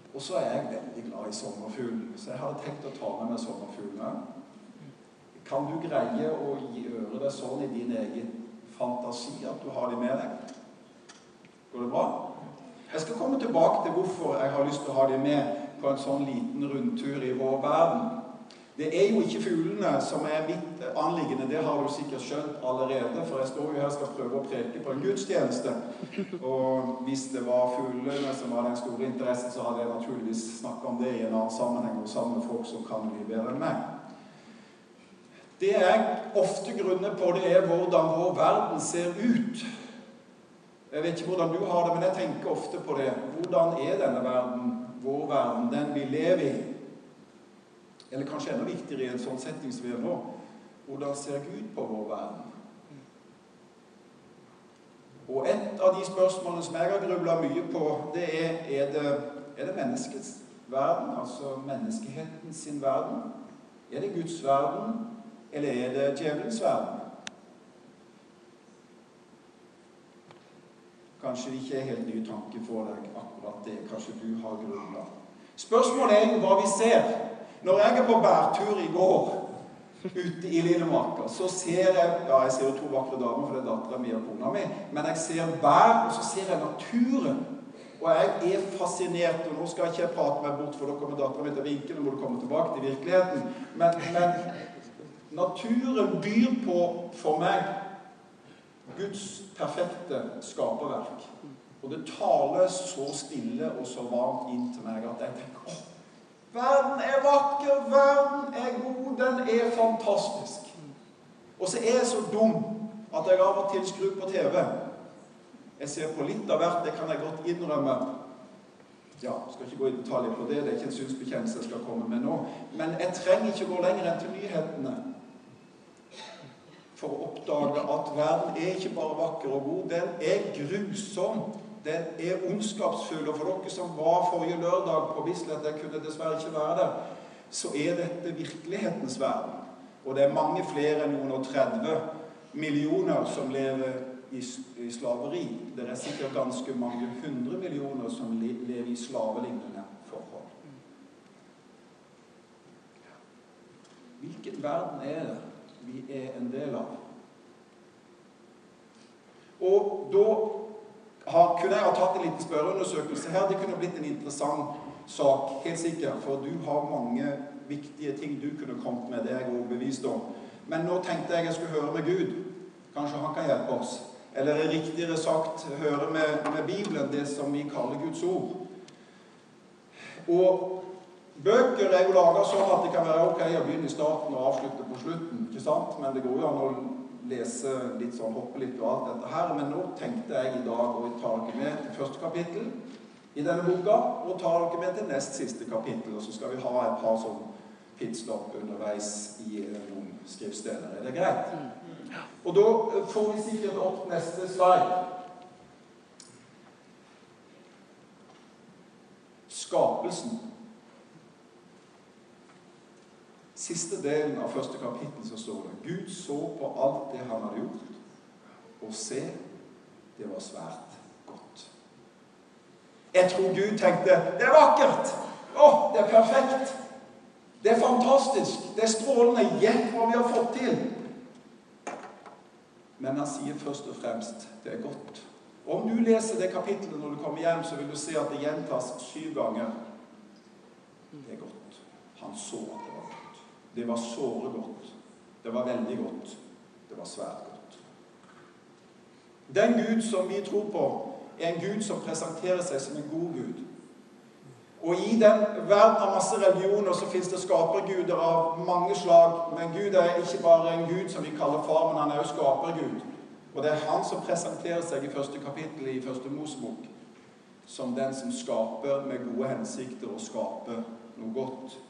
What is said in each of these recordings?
Og så jeg veldig glad i sommerfugl, så jeg hadde tenkt å ta med meg sommerfuglene. Kan du greie å gjøre det sånn i din egen fantasi at du har de med deg? Går det bra? Jeg skal komme tilbake til hvorfor jeg har lyst til å ha de med på en sånn liten rundtur i vår verden. Det er jo ikke fuglene som er mitt anliggende, det har du sikkert skjønt allerede, for jeg står jo her og skal prøve å preke på en gudstjeneste. Og hvis det var fuglene som var den store interessen, så hadde jeg naturligvis snakket om det i en annen sammenheng, og sammen med folk som kan mye bedre enn meg. Det jeg ofte grunner på, det er hvordan vår verden ser ut. Jeg vet ikke hvordan du har det, men jeg tenker ofte på det. Hvordan er denne verden, vår verden, den vi lever i? Eller kanskje enda viktigere i en sånn setting som vi er nå. Hvordan ser Gud på vår verden? Og et av de spørsmålene som jeg har grublet mye på, det er det menneskets verden, altså menneskeheten sin verden? Er det Guds verden, eller er det djevelens verden? Kanskje det ikke er helt nye tanker for deg akkurat det. Kanskje du har grublet. Spørsmålet er jo hva vi ser. Når jeg er på bærtur i går, ute i Lillemarka, så ser jeg ser jo 2 vakre damer, for det er datteren min og kona mi, men jeg ser bær, og så ser jeg naturen. Og jeg er fascinert, og nå skal jeg ikke prate meg bort, for da kommer datteren min til vinken, og må du komme tilbake til virkeligheten. Men naturen byr på, for meg, Guds perfekte skaperverk. Og det taler så stille og så varmt inn til meg at jeg tenker, verden er vakker, verden er god, den er fantastisk. Og så er jeg så dum at jeg av og til skrur på TV. Jeg ser på litt av hvert, det kan jeg godt innrømme. Ja, jeg skal ikke gå i detaljer på det, det er ikke en synsbekjennelse jeg skal komme med nå. Men jeg trenger ikke gå lenger enn til nyhetene for å oppdage at verden er ikke bare vakker og god, den er grusom. Den er ondskapsfull, og for dere som var forrige lørdag på Bislett, jeg kunne dessverre ikke være der, så er dette virkelighetens verden. Og det er mange flere enn noen og 30 millioner som lever i slaveri. Det er sikkert ganske mange 100 millioner som lever i slavelignende forhold. Hvilken verden er det vi er en del av? Og da kunne jeg ha tatt en liten spørreundersøkelse her. Det kunne blitt en interessant sak, helt sikkert, for du har mange viktige ting du kunne kommet med, det er jeg overbevist om. Men nå tenkte jeg skulle høre med Gud. Kanskje han kan hjelpe oss. Eller riktigere sagt, høre med Bibelen, det som vi kaller Guds ord. Og bøker er jo laget sånn at det kan være ok å begynne i starten og avslutte på slutten, ikke sant? Men det går jo an å lese litt sånn, hoppe litt og alt dette her. Men nå tenkte jeg i dag å ta dere med til første kapittel i denne boka, og ta dere med til nest siste kapittel, og så skal vi ha et par sånn pitstop underveis i noen skriftsteder. Er det greit? Og da får vi sikkert opp neste slide. Skapelsen. Siste delen av første kapittel så står det: Gud så på alt det han hadde gjort, og se, det var svært godt. Jeg tror Gud tenkte, det er vakkert! Det er perfekt! Det er fantastisk! Det er strålende! Gjett hva vi har fått til! Men han sier først og fremst, det er godt. Og om du leser det kapittelet når du kommer hjem, så vil du se at det gjentas 7 ganger. Det er godt. Han så at det var godt. Det var såre godt. Det var veldig godt. Det var svært godt. Den Gud som vi tror på, er en Gud som presenterer seg som en god Gud. Og i den verden av masse religioner så finnes det skaperguder av mange slag, men Gud er ikke bare en Gud som vi kaller far, men han er jo skapergud. Og det er han som presenterer seg i første kapittel i første Mosebok, som den som skaper med gode hensikter og skaper noe godt.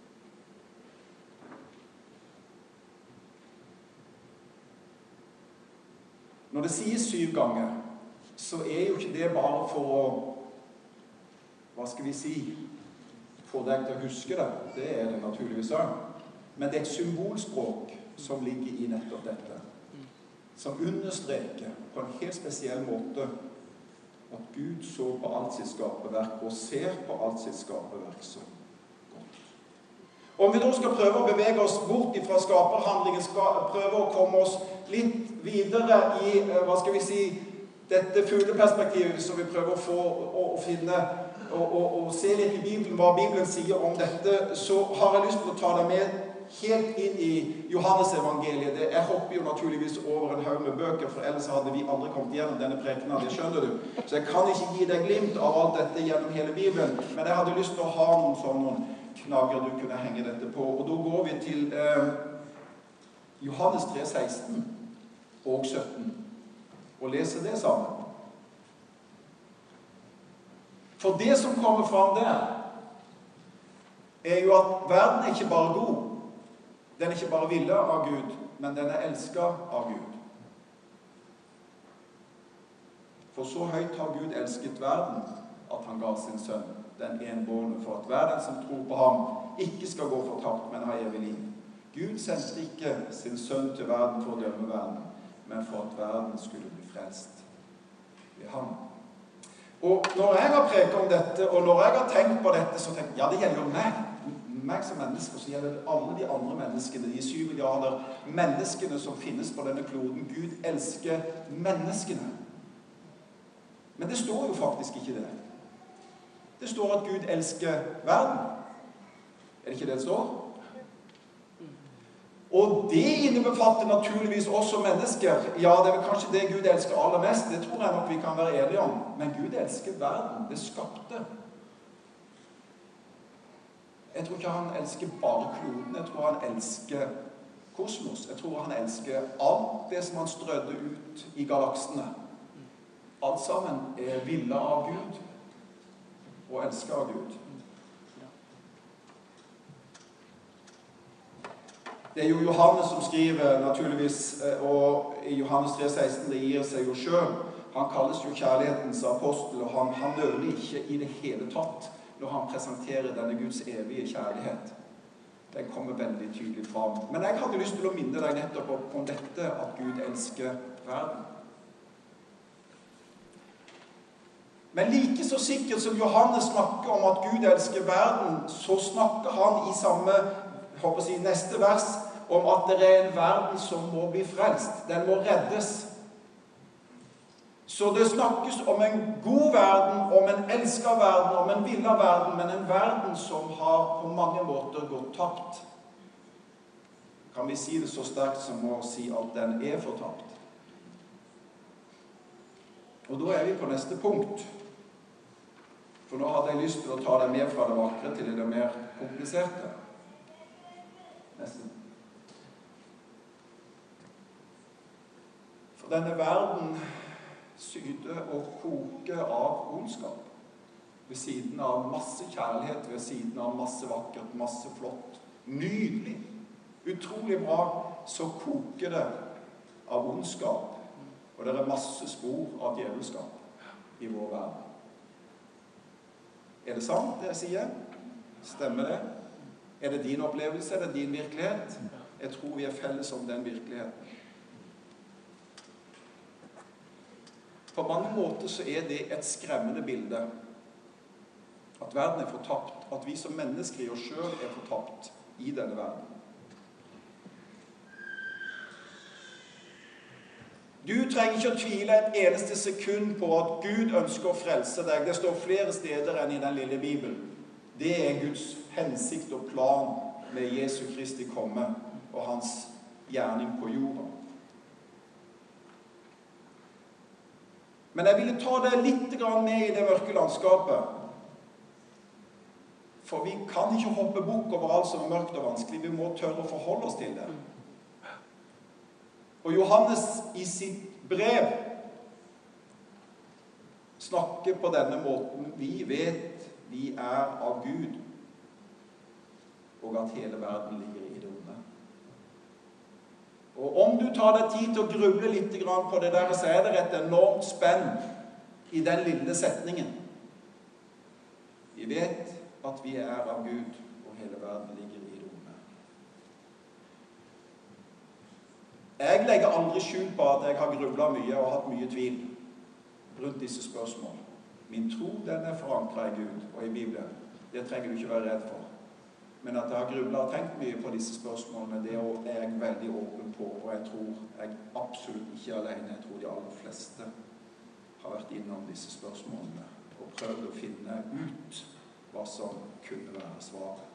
Når det sies 7 ganger, så er jo ikke det bare for å, hva skal vi si, få deg til å huske det. Det er det naturligvis også. Men det er et symbolspråk som ligger i nettopp dette, som understreker på en helt spesiell måte at Gud så på alt sitt skaperverk og ser på alt sitt skaperverk som godt. Om vi nå skal prøve å bevege oss bort fra skaperhandlingen, skal prøve å komme oss litt videre i, hva skal vi si, dette fugleperspektivet som vi prøver å få å finne og se litt i Bibelen, hva Bibelen sier om dette, så har jeg lyst til å ta deg med helt inn i Johannes evangeliet. Jeg hopper jo naturligvis over en haug med bøker, for ellers hadde vi aldri kommet gjennom denne prekenen, det skjønner du. Så jeg kan ikke gi deg glimt av alt dette gjennom hele Bibelen, men jeg hadde lyst til å ha noen knagger du kunne henge dette på. Og da går vi til Johannes 3,16 og 17, og leser det sammen. For det som kommer fram der, er jo at verden er ikke bare god. Den er ikke bare villet av Gud, men den er elsket av Gud. For så høyt har Gud elsket verden, at han ga sin sønn, den enbårne, for at hver den som tror på ham, ikke skal gå fortapt, men ha evig liv. Gud sendte ikke sin sønn til verden for å dømme verden, men for at verden skulle bli frelst ved ham. Og når jeg har preket om dette, og når jeg har tenkt på dette, så tenker jeg, ja, det gjelder jo meg som menneske, så gjelder det alle de andre menneskene, de 7 milliarder menneskene som finnes på denne kloden. Gud elsker menneskene. Men det står jo faktisk ikke det. Det står at Gud elsker verden. Er det ikke det det står? Og det innebefatter naturligvis også mennesker. Ja, det er vel kanskje det Gud elsker aller mest. Det tror jeg nok vi kan være enige om. Men Gud elsker verden, det skapte. Jeg tror ikke han elsker bare kloden. Jeg tror han elsker kosmos. Jeg tror han elsker alt det som han strødde ut i galaksene. Alt sammen er villet av Gud og elsket av Gud. Det er jo Johannes som skriver, naturligvis, og i Johannes 3,16 det gir seg jo selv. Han kalles jo kjærlighetens apostel, og han nøler ikke i det hele tatt når han presenterer denne Guds evige kjærlighet. Den kommer veldig tydelig fram. Men jeg hadde lyst til å minne deg nettopp om dette, at Gud elsker verden. Men like så sikkert som Johannes snakker om at Gud elsker verden, så snakker han i samme neste vers om at det er en verden som må bli frelst. Den må reddes. Så det snakkes om en god verden, om en elsket verden, om en villet verden, men en verden som har på mange måter gått tapt. Kan vi si det så sterkt som å si at den er fortapt? Og da er vi på neste punkt. For nå hadde jeg lyst til å ta det med fra det vakre til det mer kompliserte. Nesten. For denne verden syder og koker av ondskap. Ved siden av masse kjærlighet, ved siden av masse vakkert, masse flott, nydelig, utrolig bra, så koker det av ondskap. Og det er masse spor av djevelskap i vår verden. Er det sant det jeg sier? Stemmer det? Er det din opplevelse? Er det din virkelighet? Jeg tror vi er felles om den virkeligheten. På mange måter så er det et skremmende bilde. At verden er fortapt. At vi som mennesker i oss selv er fortapt i denne verden. Du trenger ikke å tvile et eneste sekund på at Gud ønsker å frelse deg. Det står flere steder enn i den lille Bibelen. Det er Guds hensikt og plan med Jesu Kristi komme og hans gjerning på jorda. Men jeg ville ta det litt med i det mørke landskapet. For vi kan ikke hoppe bukk over alt som er mørkt og vanskelig. Vi må tørre å forholde oss til det. Og Johannes i sitt brev snakker på denne måten. Vi vet vi er av Gud, og at hele verden ligger i det onde. Og om du tar deg tid til å gruble litt på det der, så er det et enormt spenn i den lille setningen. Vi vet at vi er av Gud, og hele verden ligger i det onde. Jeg legger aldri skjul på at jeg har grublet mye og hatt mye tvil. rundt disse spørsmål. Min tro, den er forankret i Gud og i Bibelen. Det trenger du ikke være redd for. Men at jeg har grublet og tenkt mye på disse spørsmålene, det er jeg veldig åpen på, og jeg tror jeg absolutt ikke er alene. Jeg tror de aller fleste har vært innom disse spørsmålene og prøvd å finne ut hva som kunne være svaret.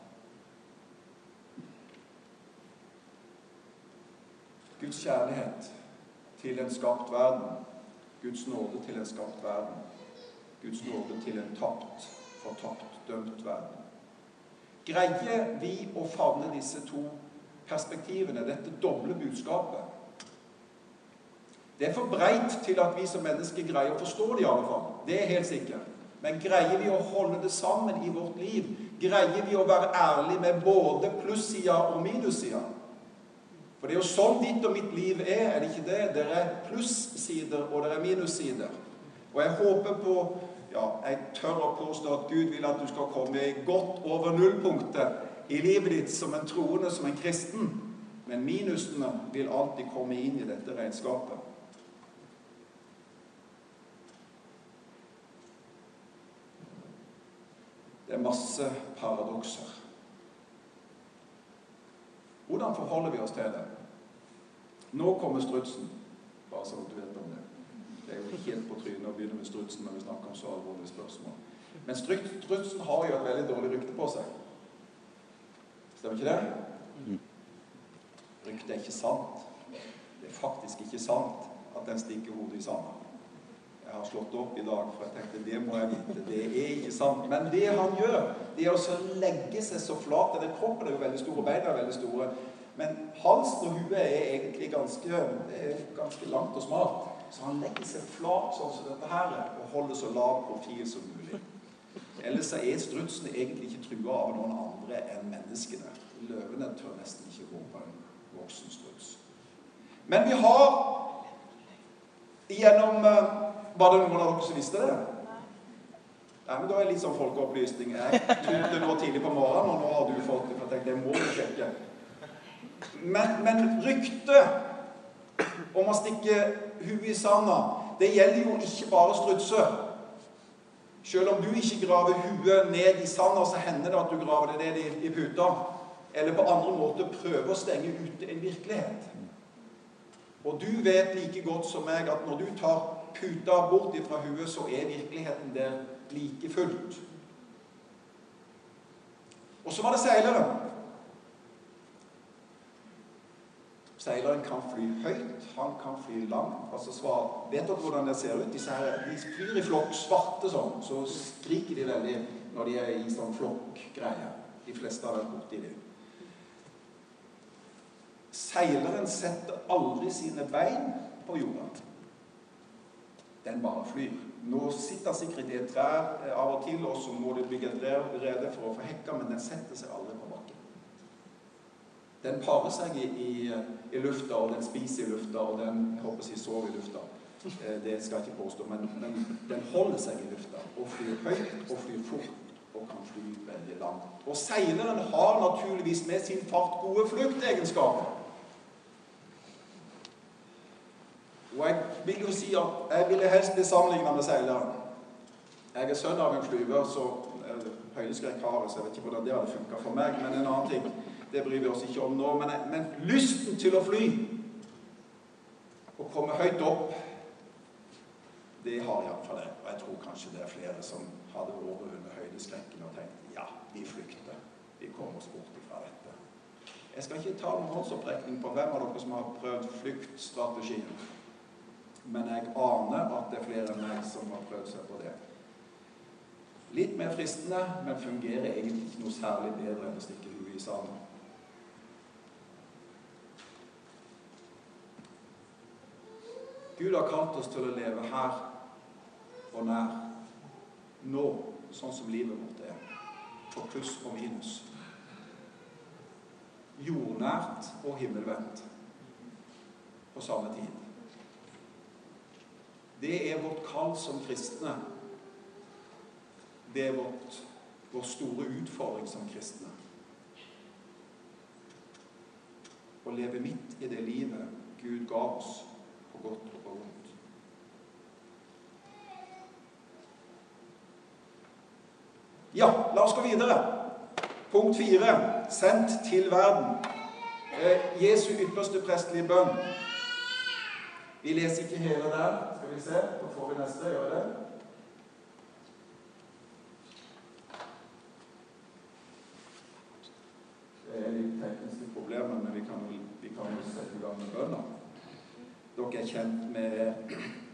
Guds kjærlighet til en skapt verden, Guds nåde til en skapt verden, Guds nåde til en fortapt, dømt verden. Greier vi å favne disse to perspektivene, dette doble budskapet? Det er for breit til at vi som mennesker greier å forstå det i alle fall. Det er helt sikkert. Men greier vi å holde det sammen i vårt liv? Greier vi å være ærlige med både plussida og minussida? For det er jo sånn ditt og mitt liv er det ikke det? Det er plussider og det er minussider. Og jeg håper på, jeg tør å påstå at Gud vil at du skal komme godt over nullpunktet i livet ditt som en troende, som en kristen. Men minusene vil alltid komme inn i dette regnskapet. Det er masse paradokser. Hvordan forholder vi oss til det? Nå kommer strutsen, bare så du vet om det. Det er jo helt på trynet å begynne med strutsen når vi snakker om så alvorlige spørsmål. Men strutsen har jo et veldig dårlig rykte på seg. Stemmer ikke det? Ryktet er ikke sant. Det er faktisk ikke sant at den stikker hodet i sanden. Jeg har slått opp i dag, for jeg tenkte, det må jeg vite. Det er ikke sant. Men det han gjør, det er å legge seg så flat. Den kroppen er jo veldig stor, og beina er veldig store. Men halsen og huet er egentlig ganske langt og smalt. Så han legger seg flat sånn som dette her, og holder så lav profil som mulig. Ellers er strutsen egentlig ikke truet av noen andre enn menneskene. Løvene tør nesten ikke gå på en voksen struts. Men vi har gjennom... Var det noen av dere som visste det? Nei, men da er det litt sånn folkeopplysning. Jeg trodde det nå tidlig på morgenen, og nå har du fått det, for jeg tenkte, det må du sjekke. Men ryktet om å stikke huet i sanden, det gjelder jo ikke bare strutser. Selv om du ikke graver huet ned i sanden, så hender det at du graver det ned i puta, eller på andre måter prøver å stenge ute en virkelighet. Og du vet like godt som meg at når du tar puta bort fra huet, så er virkeligheten der like fullt. Og så var det seileren. Seileren kan fly høyt, han kan fly langt. Vet dere hvordan det ser ut? De flyr i flokk, svarte sånn, så skriker de veldig når de er i sånn flokkgreie. De fleste har vært borti det. Seileren setter aldri sine bein på jorden. Den bare flyr. Nå sitter sikkert i et trær av og til, og så må du bygge et rede for å få hekka, men den setter seg aldri på bakken. Den parer seg i lufta, og den spiser i lufta, og den, jeg håper å si, sover i lufta. Det skal jeg ikke påstå, men den holder seg i lufta, og flyr høyt, og flyr fort, og kan fly veldig langt. Og seileren har naturligvis med sin fart gode fluktegenskaper. Og jeg vil jo si at jeg ville helst bli sammenlignet med seileren. Jeg er sønn av en flyver, så høydeskrekk har jeg, så jeg vet ikke hvordan det hadde funket for meg, men en annen ting, det bryr vi oss ikke om nå. Men lysten til å fly, å komme høyt opp, det har jeg i hvert fall det. Og jeg tror kanskje det er flere som hadde vært under høydeskrekken og tenkt, ja, vi flykter, vi kommer oss bort ifra dette. Jeg skal ikke ta noen håndsopprekning på hvem av dere som har prøvd flyktstrategien. Men jeg aner at det er flere enn meg som har prøvd seg på det. Litt mer fristende, men fungerer egentlig ikke noe særlig bedre enn å stikke huet i sanden. Gud har kalt oss til å leve her og nær, nå, sånn som livet vårt er, på pluss og minus. Jordnært og himmelvendt på samme tid. Det er vårt kall som kristne. Det er vår store utfordring som kristne. Å leve midt i det livet Gud ga oss, på godt og på vondt. Ja, la oss gå videre. Punkt 4. Sendt til verden. Jesu ypperste prestelige bønn. Vi leser ikke hele der. Skal vi se, da får vi neste. Gjør det. Det er litt tekniske problemer, men vi kan jo sette i gang med bønner. Dere er kjent med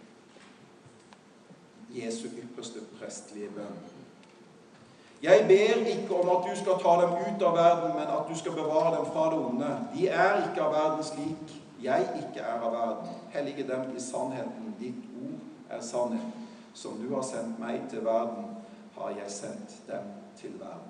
Jesu ypperste prestelige bønn. Jeg ber ikke om at du skal ta dem ut av verden, men at du skal bevare dem fra det onde. De er ikke av verden slik jeg ikke er av verden. Hellige dem i sannheten. Ditt ord er sannhet. Som du har sendt meg til verden, har jeg sendt dem til verden.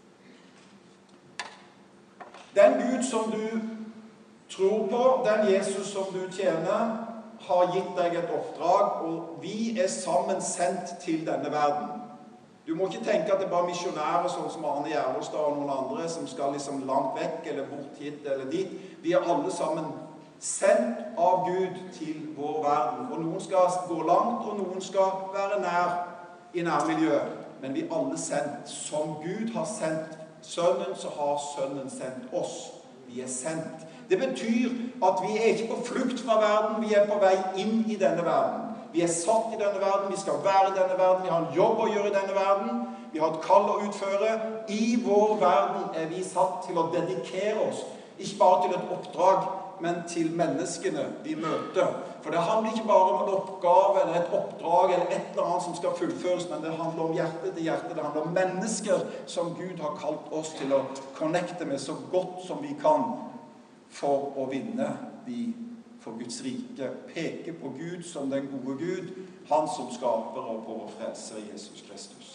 Den Gud som du tror på, den Jesus som du tjener, har gitt deg et oppdrag, og vi er sammen sendt til denne verden. Du må ikke tenke at det er bare misjonærer sånn som Arne Gjervestad og noen andre som skal liksom langt vekk eller bort hit eller dit. Vi er alle sammen sendt av Gud til vår verden. Og noen skal gå langt, og noen skal være nær i nærmiljøet. Men vi er alle sendt. Som Gud har sendt Sønnen, så har Sønnen sendt oss. Vi er sendt. Det betyr at vi er ikke på flukt fra verden, vi er på vei inn i denne verden. Vi er satt i denne verden, vi skal være i denne verden, vi har en jobb å gjøre i denne verden, vi har et kall å utføre. I vår verden er vi satt til å dedikere oss, ikke bare til et oppdrag, men til menneskene vi møter. For det handler ikke bare om en oppgave eller et oppdrag eller et eller annet som skal fullføres, men det handler om hjerte til hjerte, det handler om mennesker som Gud har kalt oss til å connecte med så godt som vi kan for å vinne de for Guds rike, peke på Gud som den gode Gud, han som skaper og på vår frelser Jesus Kristus.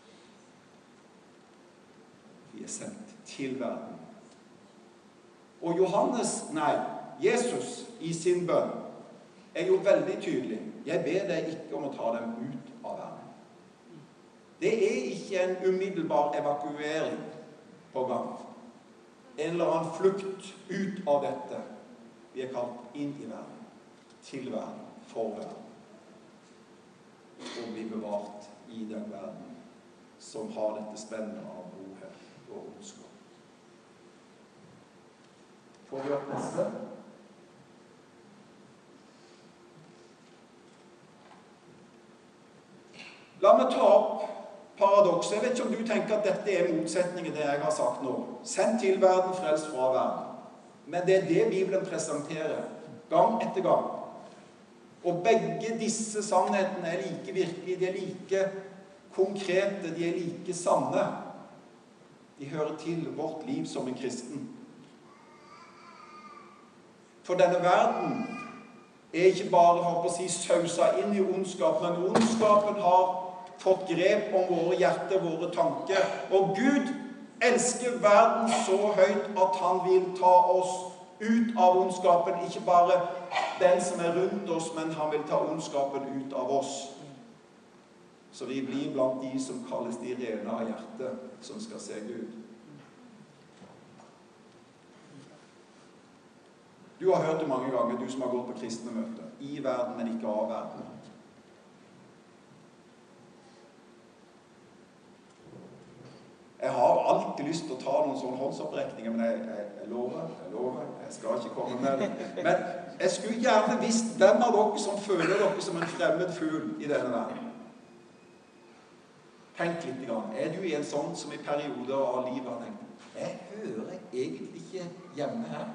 Vi er sendt til verden. Og Jesus i sin bønn er jo veldig tydelig. Jeg ber deg ikke om å ta dem ut av verden. Det er ikke en umiddelbar evakuering på gang. En eller annen flukt ut av dette. Vi er kalt inn i verden, til verden, for verden. Og bli bevart i den verden som har dette spennet av godhet og ondskap. Får vi opp neste? La meg ta opp paradokset. Jeg vet ikke om du tenker at dette er motsetningen det jeg har sagt nå. Sendt til verden, frelst fra verden. Men det er det Bibelen presenterer, gang etter gang. Og begge disse sannhetene er like virkelige, de er like konkrete, de er like sanne. De hører til vårt liv som en kristen. For denne verden er ikke bare, håper å si, sausa inn i ondskap, men ondskapen har fått grep om våre hjerter, våre tanker. Og Gud elsker verden så høyt at han vil ta oss ut av ondskapen. Ikke bare den som er rundt oss, men han vil ta ondskapen ut av oss. Så vi blir blant de som kalles de rene av hjertet, som skal se Gud. Du har hørt det mange ganger, du som har gått på kristne møter. I verden, men ikke av verden. Jeg har alltid lyst til å ta noen sånne håndsopprekninger, men jeg lover, jeg skal ikke komme med det. Men jeg skulle gjerne visst hvem av dere som føler dere som en fremmed fugl i denne verden. Tenk litt grann. Er du en sånn som i perioder av livet har tenkt, jeg hører egentlig ikke hjemme her?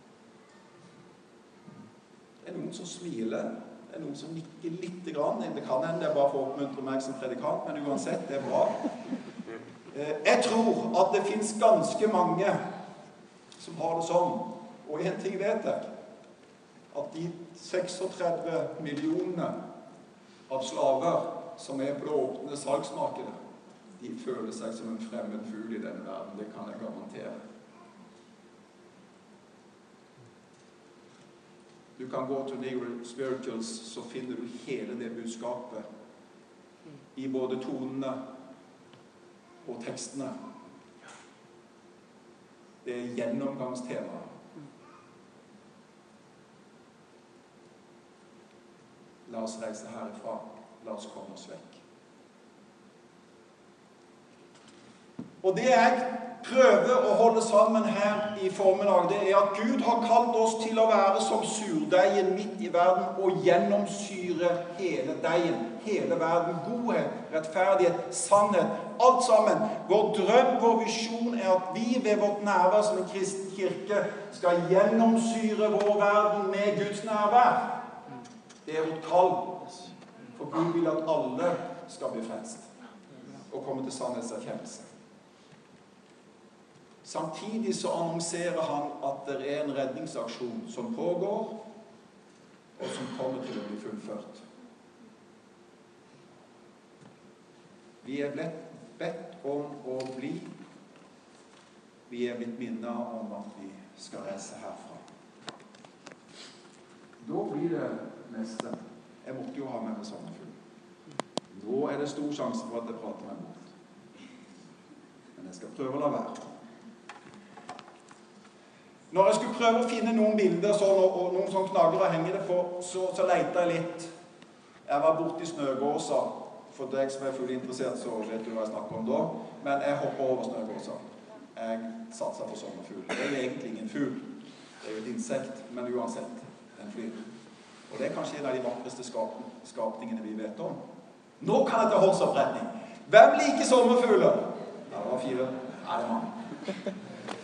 Det er noen som smiler, det er noen som nikker litt grann. Det kan hende, det er bare for å oppmuntre meg som predikant, men uansett, det er bra. Jeg tror at det finnes ganske mange som har det sånn. Og en ting vet jeg, at de 36 millioner av slaver som er på det åpne salgsmarkedet, de føler seg som en fremmed fugl i denne verden. Det kan jeg garantere. Du kan gå til Negro Spirituals, så finner du hele det budskapet i både tonene og tekstene. Det er gjennomgangstema. La oss reise herifra. La oss komme oss vekk. Og det jeg prøver å holde sammen her i formiddag, det er at Gud har kalt oss til å være som surdeigen midt i verden og gjennomsyre hele deigen, hele verden. Godhet, rettferdighet, sannhet, alt sammen. Vår drøm, vår visjon er at vi ved vårt nærvær som en kristen kirke skal gjennomsyre vår verden med Guds nærvær. Det er vårt kall. For Gud vil at alle skal bli frelst og komme til sannhetserkjennelse. Samtidig så annonserer han at det er en redningsaksjon som pågår, og som kommer til å bli fullført. Vi er bedt om å bli. Vi er blitt minnet om at vi skal reise herfra. Da blir det neste. Jeg måtte jo ha med meg sommerfugl. Nå er det stor sjanse for at jeg prater meg bort. Men jeg skal prøve å la være. Når jeg skulle prøve å finne noen bilder sånn, og noen sånn knagger å henge det på, så lette jeg litt. Jeg var borte i snøgåsa. For deg som er fullt interessert, så vet du hva jeg snakker om da. Men jeg hopper over snøgåsa. Jeg satser på sommerfugl. Det er jo egentlig ingen fugl. Det er jo et insekt, men uansett, den flyr. Og det er kanskje en av de vakreste skapningene vi vet om. Nå kan jeg ta håndsoppretning. Hvem liker sommerfugler? Ja, det var 4. Ja, det er mange.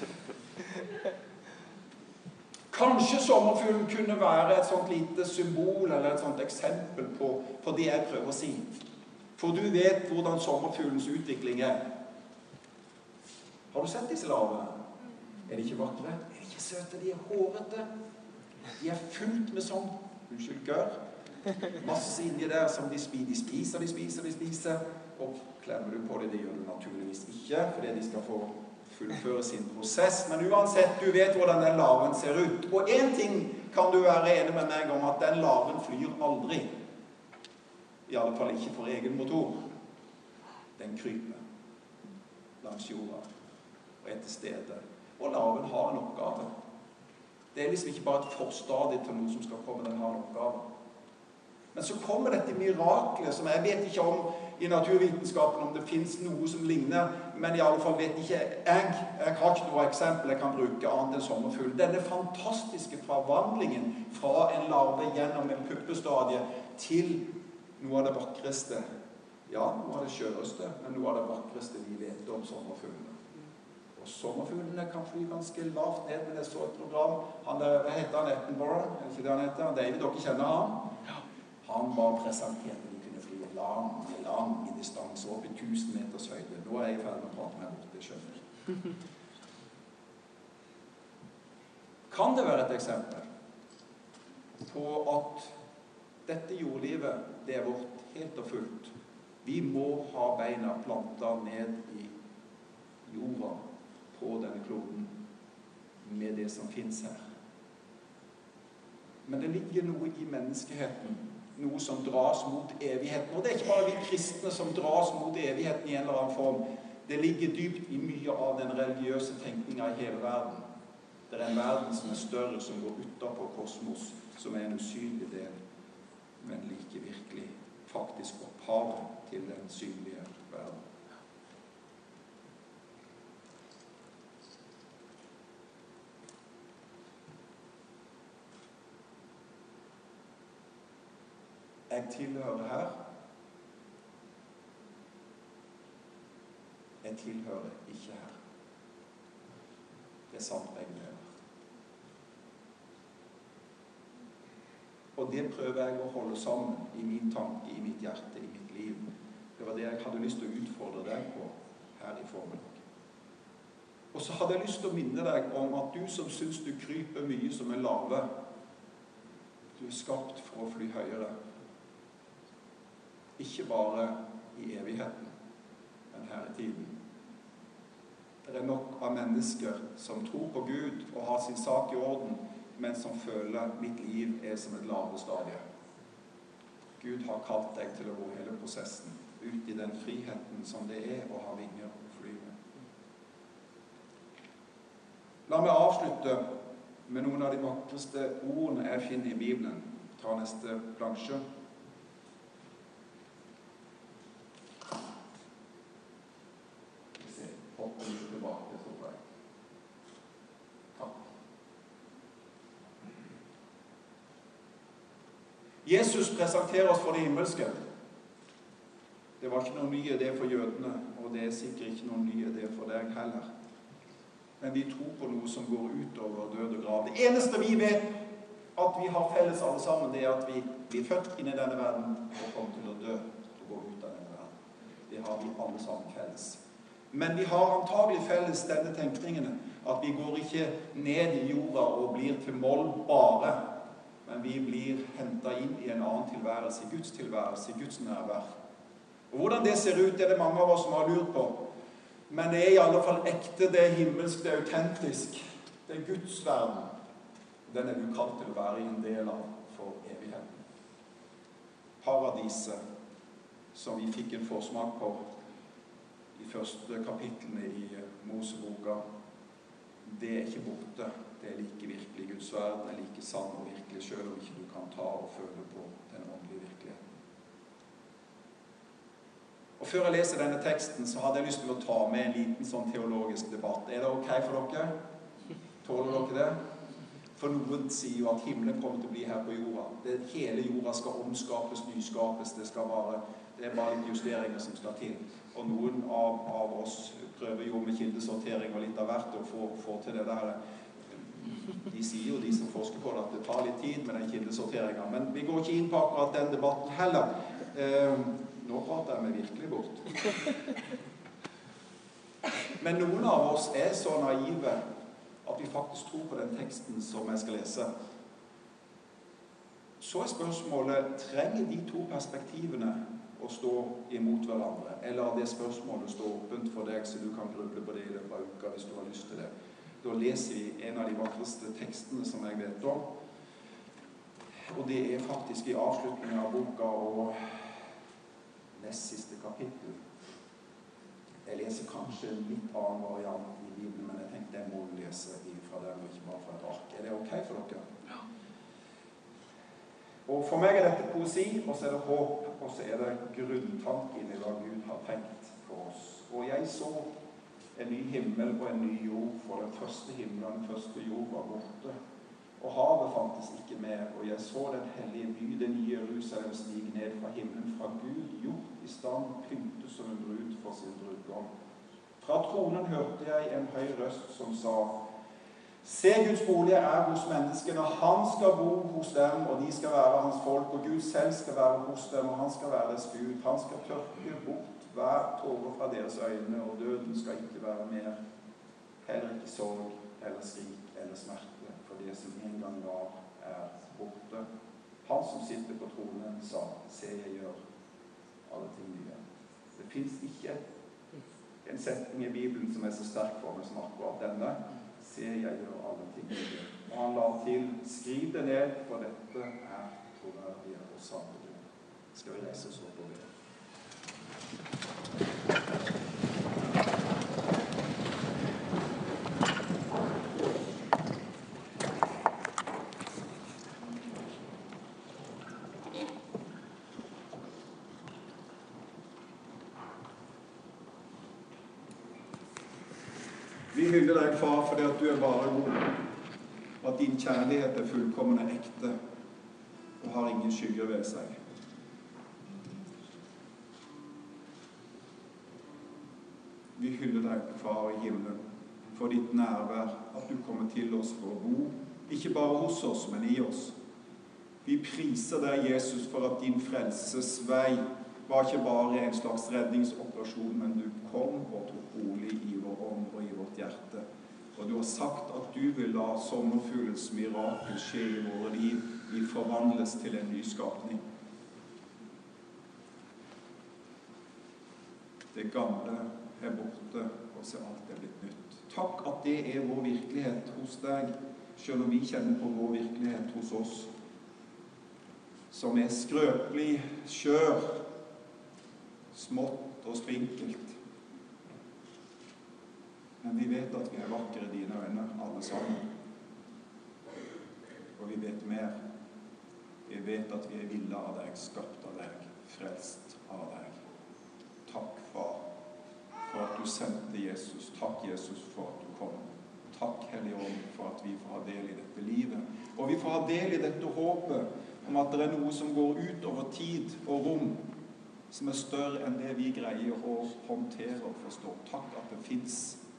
Kanskje sommerfuglen kunne være et sånt lite symbol eller et sånt eksempel på det jeg prøver å si. For du vet hvordan sommerfuglens utvikling er. Har du sett disse larvene? Er de ikke vakre? Er de ikke søte? De er hårete. De er fullt med sånn, gørr. Masse inni der som de spiser. Og klemmer du på det gjør du naturligvis ikke, fordi de skal få fullføre sin prosess. Men uansett, du vet hvordan den larven ser ut. Og en ting kan du være enig med meg om, at den larven flyr aldri. I alle fall ikke for egen motor. Den kryper langs jorda og til stede. Og larven har en oppgave. Det er liksom ikke bare et forstadie til noe som skal komme, den har en oppgave. Men så kommer dette miraklet, som jeg vet ikke om i naturvitenskapen, om det finnes noe som ligner, men i alle fall vet ikke jeg har ikke noe eksempel jeg kan bruke annet enn sommerfugl. Denne fantastiske forvandlingen fra en larve gjennom en puppestadie til noe av det vakreste. Ja, noe av det skjøreste, men noe av det vakreste vi vet om sommerfuglene. Og sommerfuglene kan fly ganske lavt ned, men jeg så et program. Hva heter han? Attenborough? Er det ikke det han heter? David, dere kjenner han? Han bare presenterte de kunne fly lang i distanse, opp i 1000 meters høyde. Nå er jeg i ferd med å prate meg bort, det skjønner jeg. Kan det være et eksempel på at dette jordlivet, det er vårt helt og fullt? Vi må ha beina plantet ned i jorda på denne kloden med det som finnes her. Men det ligger noe i menneskeheten, noe som dras mot evigheten. Og det er ikke bare vi kristne som dras mot evigheten i en eller annen form. Det ligger dypt i mye av den religiøse tenkningen i hele verden. Det er en verden som er større, som går utenfor kosmos, som er en usynlig del, men like virkelig faktisk opphavet til den synlige verden. Jeg tilhører her. Jeg tilhører ikke her. Det er sant begge deler. Og det prøver jeg å holde sammen i min tanke, i mitt hjerte, i mitt liv. Det var det jeg hadde lyst til å utfordre deg på her i formiddag. Og så hadde jeg lyst til å minne deg om at du som synes du kryper mye som en larve, du er skapt for å fly høyere. Ikke bare i evigheten, men her i tiden. Det er nok av mennesker som tror på Gud og har sin sak i orden, men som føler mitt liv er som et larvestadie. Gud har kalt deg til å gå hele prosessen ut i den friheten som det er å ha vinger og fly med. La meg avslutte med noen av de vakreste ordene jeg finner i Bibelen. Ta neste plansje. Jesus presenterer oss for det himmelske. Det var ikke noen ny idé for jødene, og det er sikkert ikke noen ny idé for deg heller. Men vi tror på noe som går ut over død og grav. Det eneste vi vet at vi har felles alle sammen, det er at vi blir født inn i denne verden og kommer til å dø og gå ut av denne verden. Det har vi alle sammen felles. Men vi har antagelig felles denne tenkningen, at vi går ikke ned i jorda og blir til mål bare, men vi blir hentet inn i en annen tilværelse, i Guds nærvær. Og hvordan det ser ut, er det mange av oss som har lurt på. Men det er i alle fall ekte, det er himmelsk, det er autentisk. Det er Guds verden. Den er du kalt til å være i en del av for evigheten. Paradiset, som vi fikk en forsmak på i første kapitlene i Moseboka, det er ikke borte. Det er like virkelig. Guds verden er like sann og virkelig, selv om ikke du kan ta og føle på den åndelige virkeligheten. Og før jeg leser denne teksten, så hadde jeg lyst til å ta med en liten sånn teologisk debatt. Er det ok for dere? Tåler dere det? For noen sier jo at himmelen kommer til å bli her på jorda. Hele jorda skal omskapes, nyskapes. Det er bare litt justeringer som skal til. Og noen av oss prøver jo med kildesortering og litt av hvert å få til det der. De sier jo, de som forsker på det, at det tar litt tid med den kildesorteringen. Men vi går ikke inn på akkurat den debatten heller. Nå prater jeg meg virkelig bort. Men noen av oss er så naive at vi faktisk tror på den teksten som jeg skal lese. Så er spørsmålet, trenger de to perspektivene å stå imot hverandre? Eller det spørsmålet står åpent for deg, så du kan gruble på det i løpet av uka hvis du har lyst til det. Da leser vi en av de vakreste tekstene som jeg vet om. Og det er faktisk i avslutningen av boka og nest siste kapittel. Jeg leser kanskje en litt annen variant i Bibelen, men jeg tenkte jeg må lese fra den og ikke bare fra et ark. Er det ok for dere? Ja. Og for meg er dette poesi, og så er det håp, og så er det grunntanken i hva Gud har tenkt for oss. Og jeg så en ny himmel og en ny jord, for den første himmelen og den første jord var borte. Og havet fantes ikke mer, og jeg så den hellige by, det nye Jerusalem, stige ned fra himmelen, fra Gud, gjort i stand, pyntet som en brud for sin brudgom. Fra tronen hørte jeg en høy røst som sa, se, Guds bolig er hos menneskene, han skal bo hos dem, og de skal være hans folk, og Gud selv skal være hos dem, og han skal være deres Gud. Han skal tørke bort hver tåre fra deres øyne, og døden skal ikke være mer. Heller ikke sorg, eller skrik, eller smerte. For det som en gang var, er borte. Han som sitter på tronen sa, se, jeg gjør alle ting nye. Det finnes ikke en setning i Bibelen som er så sterk for meg som akkurat denne. Se, jeg gjør alle ting nye. Og han la til, skriv det ned, for dette er troverdige og sanne ord. Skal vi lese oss opp og be? Vi hyller deg, far, fordi at du er bare god, og at din kjærlighet er fullkommen og ekte, og har ingen skygger ved seg. Vi hyller deg, far i himmelen, for ditt nærvær, at du kommer til oss for å bo, ikke bare hos oss, men i oss. Vi priser deg, Jesus, for at din frelsesvei var ikke bare en slags redningsoperasjon, men du kom og tok bolig i vår ånd og i vårt hjerte. Og du har sagt at du vil la sommerfuglens mirakel skje i våre liv. Vi forvandles til en ny skapning. Det gamle er borte, og så alt er blitt nytt. Takk at det er vår virkelighet hos deg, selv om vi kjenner på vår virkelighet hos oss, som er skrøpelig, skjør, smått og spinkelt. Men vi vet at vi er vakre i dine øyne, alle sammen. Og vi vet mer. Vi vet at vi er ville av deg, skapt av deg, frelst av deg. Takk, far, for at du sendte Jesus. Takk, Jesus, for at du kom. Takk, Hellige Ånd, for at vi får ha del i dette livet. Og vi får ha del i dette håpet om at det noe som går ut over tid og rom, som større enn det vi greier å håndtere og forstå. Takk at det finnes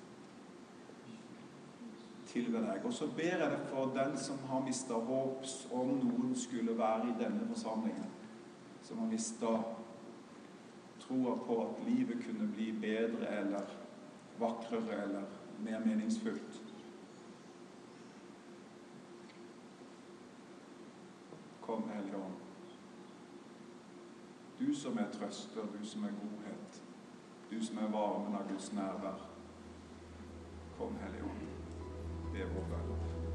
til ved deg. Og så ber jeg deg for den som har mistet håp, om noen skulle være i denne forsamlingen, som har mistet troa på at livet kunne bli bedre eller vakrere eller mer meningsfullt. Kom, Hellige Ånd. Du som trøster, du som godhet, du som varmen av Guds nærvær. Kom, Hellige Ånd. Det er vår bønn.